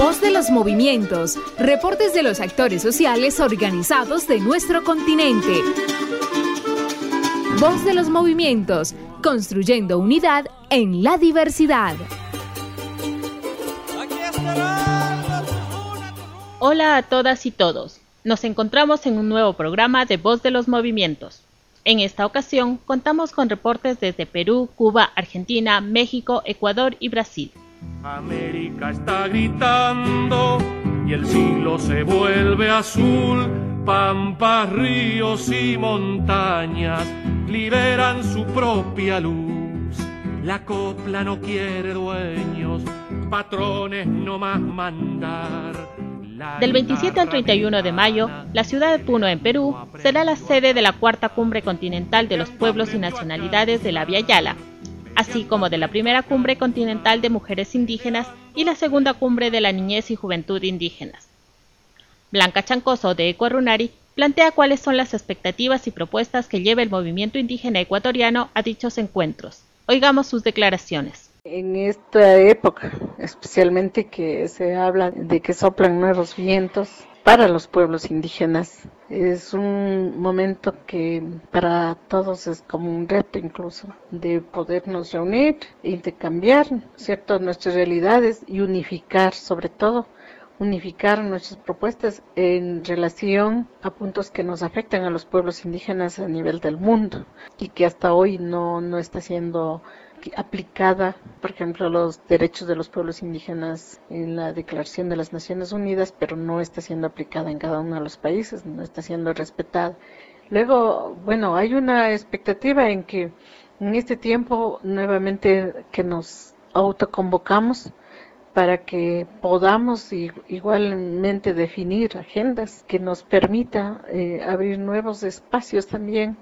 Voz de los movimientos, reportes de los actores sociales organizados de nuestro continente. Voz de los movimientos, construyendo unidad en la diversidad. Hola a todas y todos. Nos encontramos en un nuevo programa de Voz de los Movimientos. En esta ocasión contamos con reportes desde Perú, Cuba, Argentina, México, Ecuador y Brasil. América está gritando y el cielo se vuelve azul. Pampas, ríos y montañas liberan su propia luz. La copla no quiere dueños, patrones no más mandar. Del 27 al 31 de mayo, la ciudad de Puno, en Perú, será la sede de la Cuarta Cumbre Continental de los Pueblos y Nacionalidades de la Via Yala, así como de la Primera Cumbre Continental de Mujeres Indígenas y la Segunda Cumbre de la Niñez y Juventud Indígenas. Blanca Chancoso, de Ecuarunari, plantea cuáles son las expectativas y propuestas que lleva el movimiento indígena ecuatoriano a dichos encuentros. Oigamos sus declaraciones. En esta época, especialmente que se habla de que soplan nuevos vientos para los pueblos indígenas, es un momento que para todos es como un reto incluso, de podernos reunir, intercambiar, ¿cierto?, nuestras realidades y unificar, sobre todo, unificar nuestras propuestas en relación a puntos que nos afectan a los pueblos indígenas a nivel del mundo y que hasta hoy no está siendo aplicada, por ejemplo, los derechos de los pueblos indígenas en la Declaración de las Naciones Unidas, pero no está siendo aplicada en cada uno de los países, no está siendo respetada. Luego, bueno, hay una expectativa en que en este tiempo nuevamente que nos autoconvocamos para que podamos igualmente definir agendas que nos permita abrir nuevos espacios también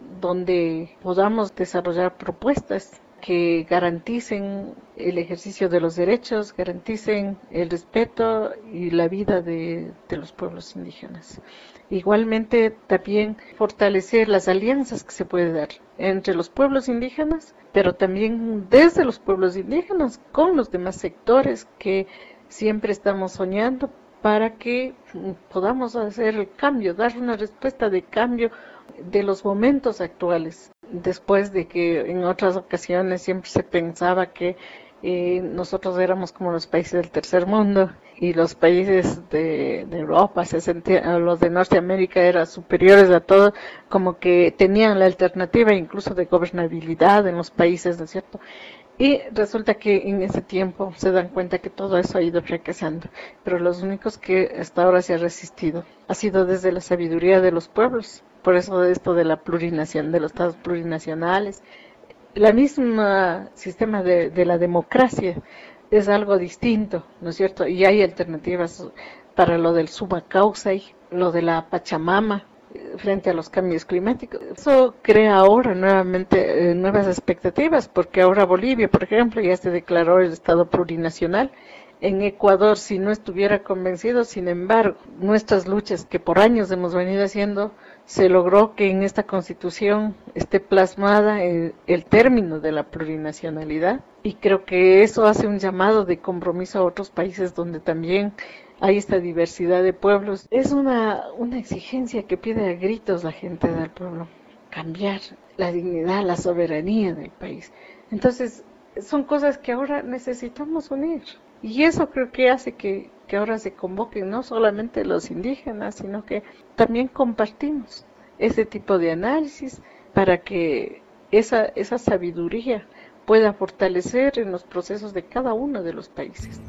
donde podamos desarrollar propuestas que garanticen el ejercicio de los derechos, garanticen el respeto y la vida de los pueblos indígenas. Igualmente también fortalecer las alianzas que se puede dar entre los pueblos indígenas, pero también desde los pueblos indígenas con los demás sectores que siempre estamos soñando para que podamos hacer el cambio, dar una respuesta de cambio de los momentos actuales. Después de que en otras ocasiones siempre se pensaba que nosotros éramos como los países del tercer mundo y los países de Europa, los de Norteamérica eran superiores a todo, como que tenían la alternativa incluso de gobernabilidad en los países, ¿no es cierto? Y resulta que en ese tiempo se dan cuenta que todo eso ha ido fracasando, pero los únicos que hasta ahora se ha resistido ha sido desde la sabiduría de los pueblos. Por eso de esto de la plurinación, de los estados plurinacionales, la misma sistema de la democracia es algo distinto, ¿no es cierto? Y hay alternativas para lo del summa causa y lo de la Pachamama frente a los cambios climáticos. Eso crea ahora nuevamente nuevas expectativas, porque ahora Bolivia, por ejemplo, ya se declaró el estado plurinacional. En Ecuador, si no estuviera convencido, sin embargo, nuestras luchas que por años hemos venido haciendo, se logró que en esta constitución esté plasmada el término de la plurinacionalidad, y creo que eso hace un llamado de compromiso a otros países donde también hay esta diversidad de pueblos. Es una exigencia que pide a gritos la gente del pueblo, cambiar la dignidad, la soberanía del país. Entonces, son cosas que ahora necesitamos unir. Y eso creo que hace que ahora se convoquen no solamente los indígenas, sino que también compartimos ese tipo de análisis para que esa sabiduría pueda fortalecer en los procesos de cada uno de los países.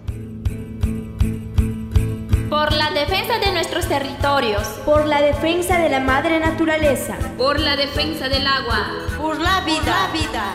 Por la defensa de nuestros territorios. Por la defensa de la madre naturaleza. Por la defensa del agua. Por la vida.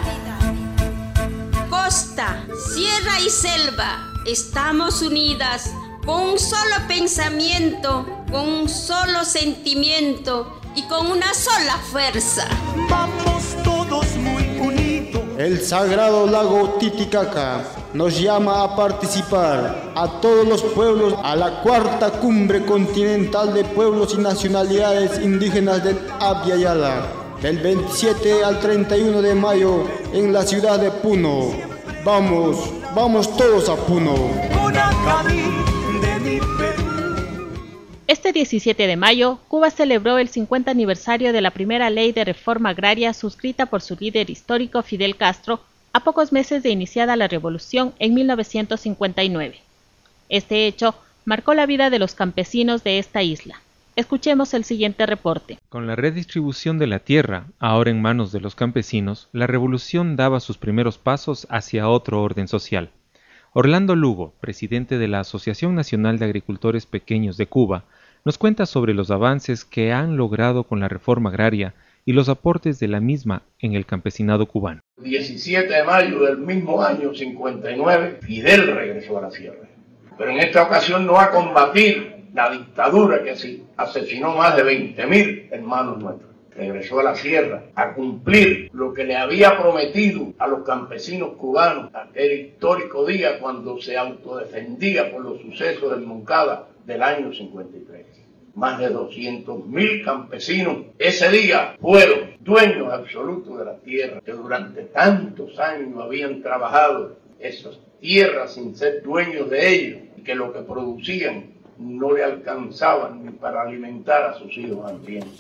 Costa, sierra y selva, estamos unidas con un solo pensamiento, con un solo sentimiento y con una sola fuerza. Vamos todos muy unidos. El sagrado lago Titicaca nos llama a participar a todos los pueblos a la cuarta cumbre continental de pueblos y nacionalidades indígenas del Abya Yala, del 27 al 31 de mayo en la ciudad de Puno. Vamos todos a Puno. mi Perú. Este 17 de mayo, Cuba celebró el 50 aniversario de la primera ley de reforma agraria suscrita por su líder histórico Fidel Castro, a pocos meses de iniciada la revolución en 1959. Este hecho marcó la vida de los campesinos de esta isla. Escuchemos el siguiente reporte. Con la redistribución de la tierra, ahora en manos de los campesinos, la revolución daba sus primeros pasos hacia otro orden social. Orlando Lugo, presidente de la Asociación Nacional de Agricultores Pequeños de Cuba, nos cuenta sobre los avances que han logrado con la reforma agraria y los aportes de la misma en el campesinado cubano. El 17 de mayo del mismo año 59, Fidel regresó a la sierra, pero en esta ocasión no a combatir la dictadura que asesinó más de 20.000 hermanos nuestros. Regresó a la sierra a cumplir lo que le había prometido a los campesinos cubanos aquel histórico día cuando se autodefendía por los sucesos del Moncada del año 53. Más de 200.000 campesinos ese día fueron dueños absolutos de la tierra, que durante tantos años habían trabajado esas tierras sin ser dueños de ellos, y que lo que producían no le alcanzaban ni para alimentar a sus hijos hambrientos.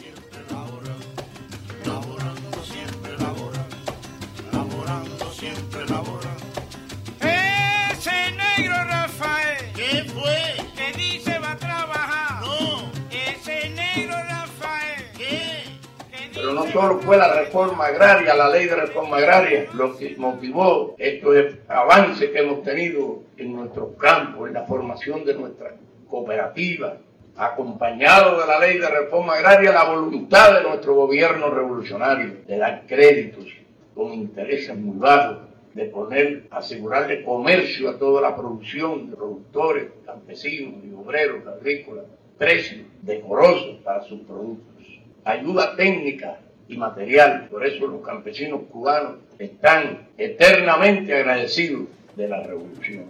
Ese negro Rafael. ¿Qué fue? Que dice va a trabajar. No. Ese negro Rafael. ¿Qué? Pero no solo fue la reforma agraria, la ley de reforma agraria, lo que motivó estos avances que hemos tenido en nuestros campos, en la formación de nuestras cooperativas, acompañado de la ley de reforma agraria, la voluntad de nuestro gobierno revolucionario de dar créditos con intereses muy bajos, de asegurarle comercio a toda la producción de productores, campesinos y obreros agrícolas, precios decorosos para sus productos, ayuda técnica y material. Por eso los campesinos cubanos están eternamente agradecidos de la revolución.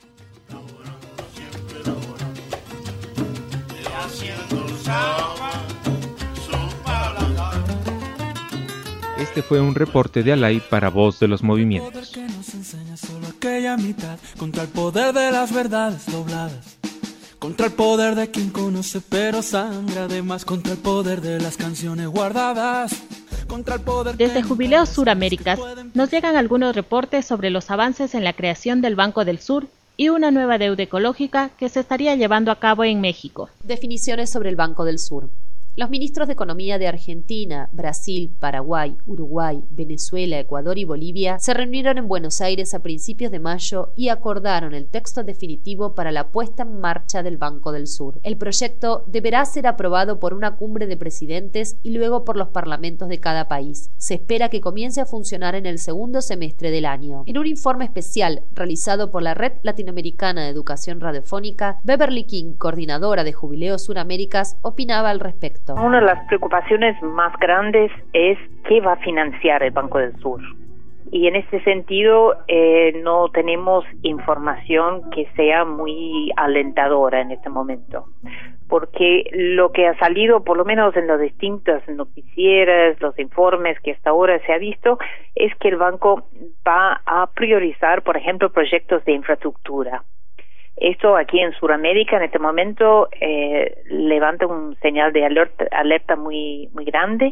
Este fue un reporte de Alay para Voz de los Movimientos. Que nos enseña solo aquella mitad, contra el poder de las verdades dobladas, contra el poder de quien conoce pero sangra, además contra el poder de las canciones guardadas, contra el poder. Desde Jubileo Suraméricas nos llegan algunos reportes sobre los avances en la creación del Banco del Sur y una nueva deuda ecológica que se estaría llevando a cabo en México. Definiciones sobre el Banco del Sur. Los ministros de Economía de Argentina, Brasil, Paraguay, Uruguay, Venezuela, Ecuador y Bolivia se reunieron en Buenos Aires a principios de mayo y acordaron el texto definitivo para la puesta en marcha del Banco del Sur. El proyecto deberá ser aprobado por una cumbre de presidentes y luego por los parlamentos de cada país. Se espera que comience a funcionar en el segundo semestre del año. En un informe especial realizado por la Red Latinoamericana de Educación Radiofónica, Beverly King, coordinadora de Jubileo Suraméricas, opinaba al respecto. Una de las preocupaciones más grandes es qué va a financiar el Banco del Sur. Y en este sentido no tenemos información que sea muy alentadora en este momento. Porque lo que ha salido, por lo menos en las distintas noticieras, los informes que hasta ahora se ha visto, es que el banco va a priorizar, por ejemplo, proyectos de infraestructura. Esto aquí en Sudamérica en este momento levanta un señal de alerta muy grande.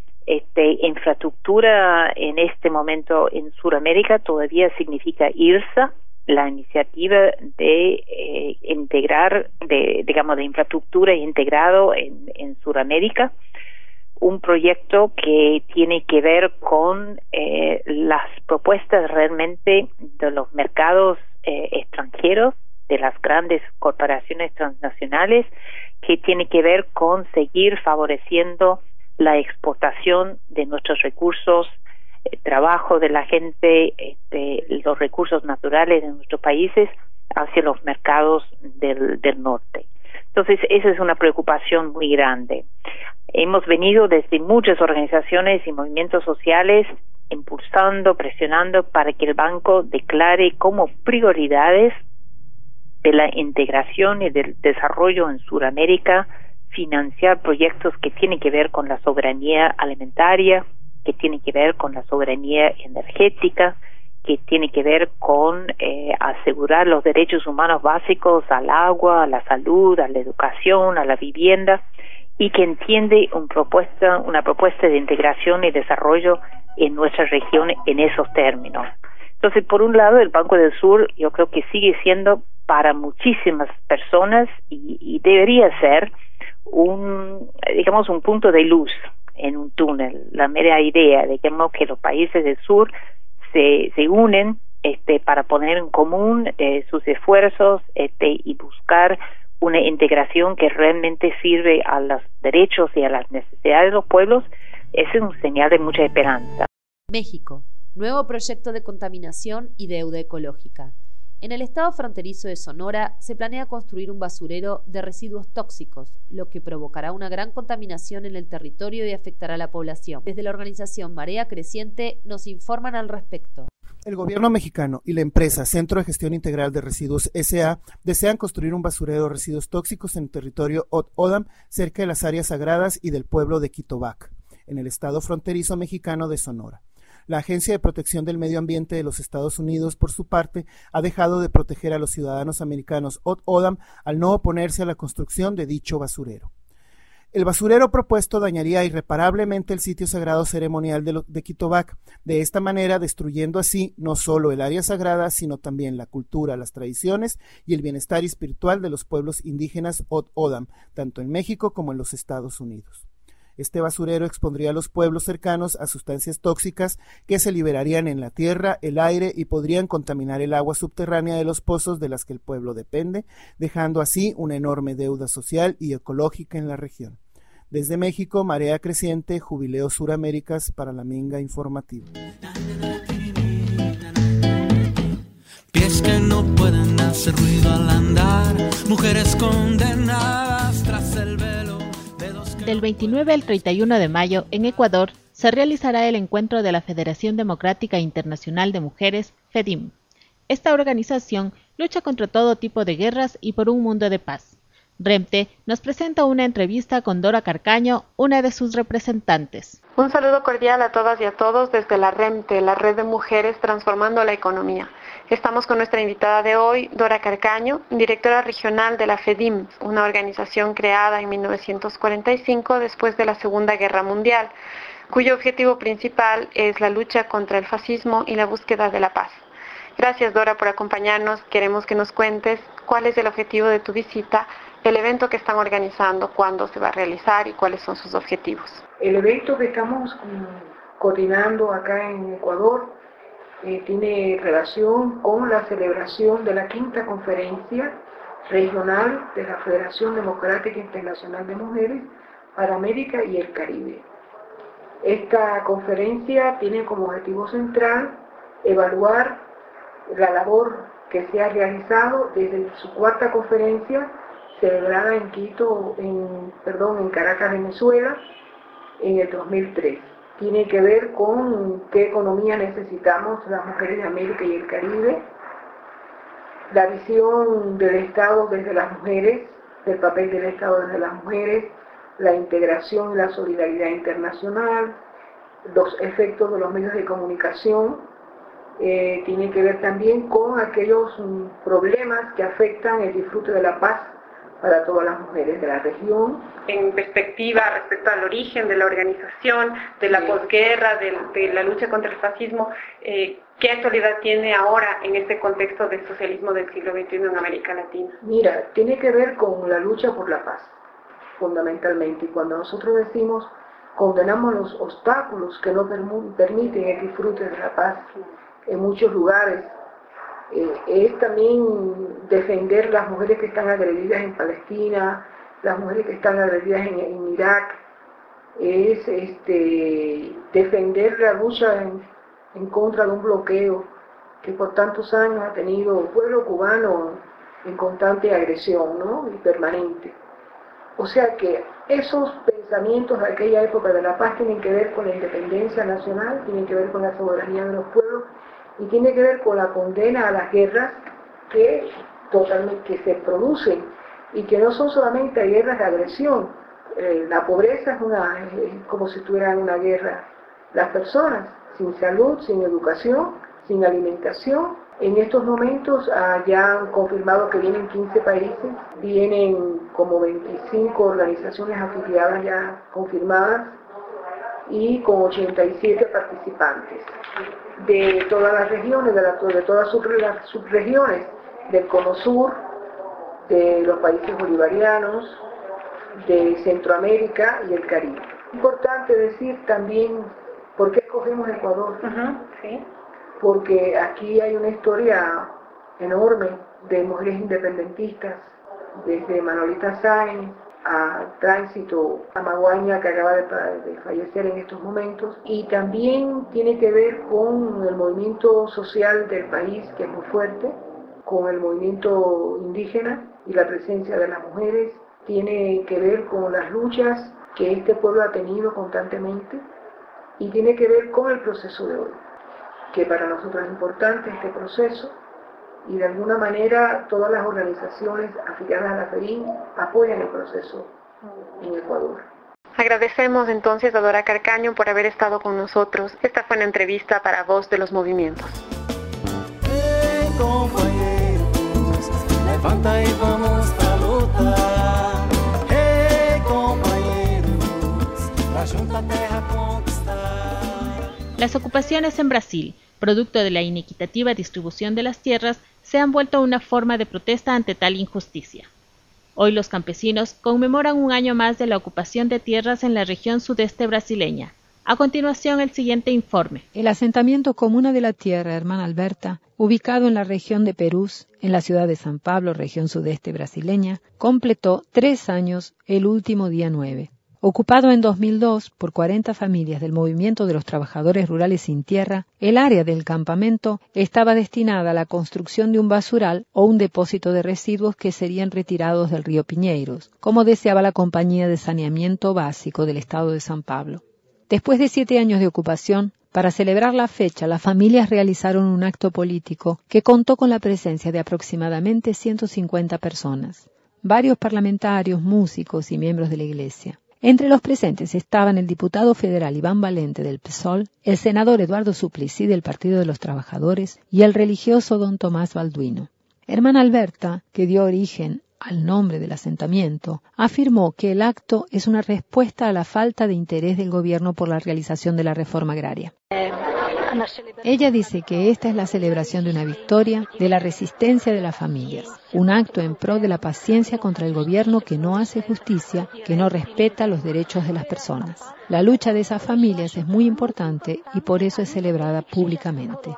Infraestructura en este momento en Sudamérica todavía significa IRSA, la iniciativa de integrar, de infraestructura integrado en Sudamérica, un proyecto que tiene que ver con las propuestas realmente de los mercados extranjeros, de las grandes corporaciones transnacionales, que tiene que ver con seguir favoreciendo la exportación de nuestros recursos, trabajo de la gente, los recursos naturales de nuestros países hacia los mercados del norte. Entonces, esa es una preocupación muy grande. Hemos venido desde muchas organizaciones y movimientos sociales impulsando, presionando para que el banco declare como prioridades de la integración y del desarrollo en Sudamérica, financiar proyectos que tienen que ver con la soberanía alimentaria, que tienen que ver con la soberanía energética, que tiene que ver con asegurar los derechos humanos básicos al agua, a la salud, a la educación, a la vivienda, y que entiende una propuesta de integración y desarrollo en nuestra región en esos términos. Entonces, por un lado, el Banco del Sur yo creo que sigue siendo para muchísimas personas y debería ser un punto de luz en un túnel. La mera idea de que los países del sur se unen para poner en común sus esfuerzos y buscar una integración que realmente sirve a los derechos y a las necesidades de los pueblos, es un señal de mucha esperanza. México, nuevo proyecto de contaminación y deuda ecológica. En el estado fronterizo de Sonora se planea construir un basurero de residuos tóxicos, lo que provocará una gran contaminación en el territorio y afectará a la población. Desde la organización Marea Creciente nos informan al respecto. El gobierno mexicano y la empresa Centro de Gestión Integral de Residuos S.A. desean construir un basurero de residuos tóxicos en el territorio Ot-Odam, cerca de las áreas sagradas y del pueblo de Quitobac, en el estado fronterizo mexicano de Sonora. La Agencia de Protección del Medio Ambiente de los Estados Unidos, por su parte, ha dejado de proteger a los ciudadanos americanos Ot-Odam al no oponerse a la construcción de dicho basurero. El basurero propuesto dañaría irreparablemente el sitio sagrado ceremonial de Quitobac, de esta manera destruyendo así no solo el área sagrada, sino también la cultura, las tradiciones y el bienestar espiritual de los pueblos indígenas Ot-Odam, tanto en México como en los Estados Unidos. Este basurero expondría a los pueblos cercanos a sustancias tóxicas que se liberarían en la tierra, el aire y podrían contaminar el agua subterránea de los pozos de las que el pueblo depende, dejando así una enorme deuda social y ecológica en la región. Desde México, Marea Creciente, Jubileo Suraméricas para la Minga Informativa. Pies que no pueden hacer ruido al andar, mujeres condenadas tras el velo. Del 29 al 31 de mayo, en Ecuador, se realizará el encuentro de la Federación Democrática Internacional de Mujeres, FEDIM. Esta organización lucha contra todo tipo de guerras y por un mundo de paz. REMTE nos presenta una entrevista con Dora Carcaño, una de sus representantes. Un saludo cordial a todas y a todos desde la REMTE, la Red de Mujeres Transformando la Economía. Estamos con nuestra invitada de hoy, Dora Carcaño, directora regional de la FEDIM, una organización creada en 1945 después de la Segunda Guerra Mundial, cuyo objetivo principal es la lucha contra el fascismo y la búsqueda de la paz. Gracias, Dora, por acompañarnos. Queremos que nos cuentes cuál es el objetivo de tu visita, el evento que están organizando, cuándo se va a realizar y cuáles son sus objetivos. El evento que estamos coordinando acá en Ecuador tiene relación con la celebración de la 5ª Conferencia Regional de la Federación Democrática Internacional de Mujeres para América y el Caribe. Esta conferencia tiene como objetivo central evaluar la labor que se ha realizado desde su 4ª conferencia celebrada en en Caracas, Venezuela, en el 2003. Tiene que ver con qué economía necesitamos las mujeres de América y el Caribe, la visión del Estado desde las mujeres, del papel del Estado desde las mujeres, la integración y la solidaridad internacional, los efectos de los medios de comunicación. Tiene que ver también con aquellos problemas que afectan el disfrute de la paz para todas las mujeres de la región. En perspectiva respecto al origen de la organización, de la posguerra, de la lucha contra el fascismo, ¿qué actualidad tiene ahora en este contexto del socialismo del siglo XXI en América Latina? Mira, tiene que ver con la lucha por la paz, fundamentalmente. Y cuando nosotros decimos, condenamos los obstáculos que no permiten el disfrute de la paz en muchos lugares, es también defender las mujeres que están agredidas en Palestina, las mujeres que están agredidas en Irak, es defender la lucha en contra de un bloqueo que por tantos años ha tenido el pueblo cubano en constante agresión, ¿no? Y permanente. O sea que esos pensamientos de aquella época de la paz tienen que ver con la independencia nacional, tienen que ver con la soberanía de los pueblos, y tiene que ver con la condena a las guerras que se producen y que no son solamente guerras de agresión. La pobreza es como si estuvieran en una guerra. Las personas sin salud, sin educación, sin alimentación. En estos momentos ya han confirmado que vienen 15 países, vienen como 25 organizaciones afiliadas ya confirmadas y con 87 participantes de todas las regiones, de todas las subregiones del Cono Sur, de los países bolivarianos, de Centroamérica y el Caribe. Importante decir también por qué escogimos Ecuador. Sí. Porque aquí hay una historia enorme de mujeres independentistas, desde Manolita Sáenz a Tránsito Amaguaña, que acaba de fallecer en estos momentos, y también tiene que ver con el movimiento social del país, que es muy fuerte, con el movimiento indígena y la presencia de las mujeres, tiene que ver con las luchas que este pueblo ha tenido constantemente y tiene que ver con el proceso de hoy, que para nosotros es importante este proceso, y de alguna manera todas las organizaciones afiliadas a la FEDIM apoyan el proceso en Ecuador. Agradecemos entonces a Dora Carcaño por haber estado con nosotros. Esta fue una entrevista para Voz de los Movimientos. Hey, compañeros, levanta y vamos a lutar. Hey, compañeros, la junta terra conquistar. Las ocupaciones en Brasil, producto de la inequitativa distribución de las tierras, se han vuelto una forma de protesta ante tal injusticia. Hoy los campesinos conmemoran un año más de la ocupación de tierras en la región sudeste brasileña. A continuación, el siguiente informe. El asentamiento Comuna de la Tierra, Hermana Alberta, ubicado en la región de Perús, en la ciudad de San Pablo, región sudeste brasileña, completó 3 años el último día 9. Ocupado en 2002 por 40 familias del Movimiento de los Trabajadores Rurales Sin Tierra, el área del campamento estaba destinada a la construcción de un basural o un depósito de residuos que serían retirados del río Piñeiros, como deseaba la Compañía de Saneamiento Básico del Estado de San Pablo. Después de 7 años de ocupación, para celebrar la fecha, las familias realizaron un acto político que contó con la presencia de aproximadamente 150 personas, varios parlamentarios, músicos y miembros de la Iglesia. Entre los presentes estaban el diputado federal Iván Valente del PSOL, el senador Eduardo Suplicy del Partido de los Trabajadores y el religioso don Tomás Balduino. Hermana Alberta, que dio origen al nombre del asentamiento, afirmó que el acto es una respuesta a la falta de interés del gobierno por la realización de la reforma agraria. Ella dice que esta es la celebración de una victoria de la resistencia de las familias, un acto en pro de la paciencia contra el gobierno que no hace justicia, que no respeta los derechos de las personas. La lucha de esas familias es muy importante y por eso es celebrada públicamente.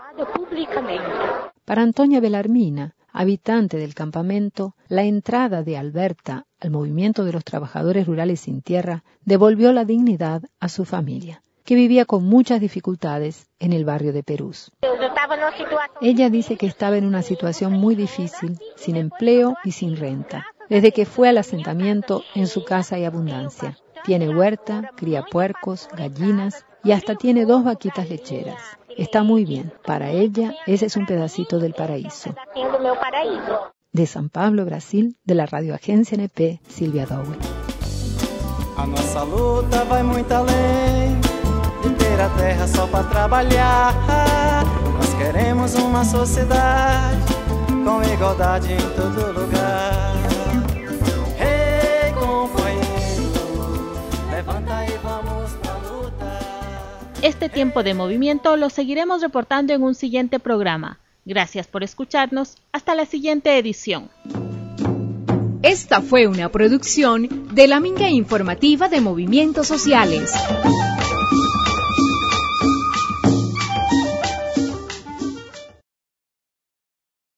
Para Antonia Belarmina, habitante del campamento, la entrada de Alberta al Movimiento de los Trabajadores Rurales Sin Tierra devolvió la dignidad a su familia, que vivía con muchas dificultades en el barrio de Perús. Ella dice que estaba en una situación muy difícil, sin empleo y sin renta. Desde que fue al asentamiento, en su casa hay abundancia. Tiene huerta, cría puercos, gallinas y hasta tiene 2 vaquitas lecheras. Está muy bien. Para ella, ese es un pedacito del paraíso. De San Pablo, Brasil, de la radioagencia NP, Silvia Dowell. A nossa luta vai muito além de ter a terra só para trabalhar. Nós queremos uma sociedade com igualdade em todo lugar. Hey, companheiro, levanta e vamos pra luta. Este tiempo de movimiento lo seguiremos reportando en un siguiente programa. Gracias por escucharnos. Hasta la siguiente edición. Esta fue una producción de la Minga Informativa de Movimientos Sociales.